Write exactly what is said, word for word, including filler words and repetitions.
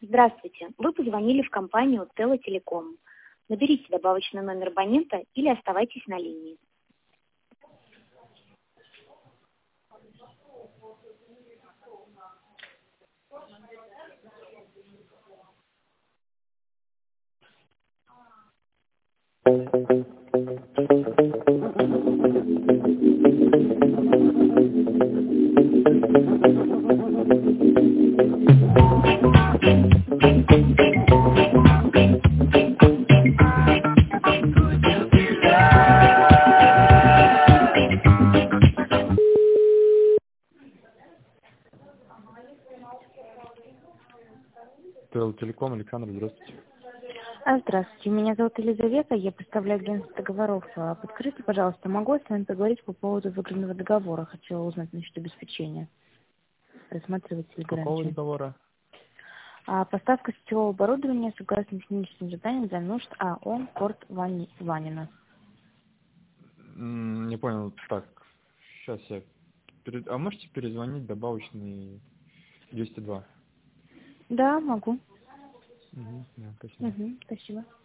Здравствуйте. Вы позвонили в компанию Тело Телеком. Наберите добавочный номер абонента или оставайтесь на линии. Тело Телеком, Александр, здравствуйте. А, Здравствуйте, меня зовут Елизавета, я представляю агентство договоров. А, Подскажите, пожалуйста, могу я с вами поговорить по поводу выгодного договора? Хотела узнать насчет обеспечения. Рассматривается ли Какого гарантия? договора? А, Поставка сетевого оборудования согласно техническим заданиям для нужд АО «Порт Вани- Ванина». М, Не понял. Так, сейчас я... пере- А можете перезвонить добавочный двести два? Да, могу. Угу, да, спасибо. Угу, спасибо.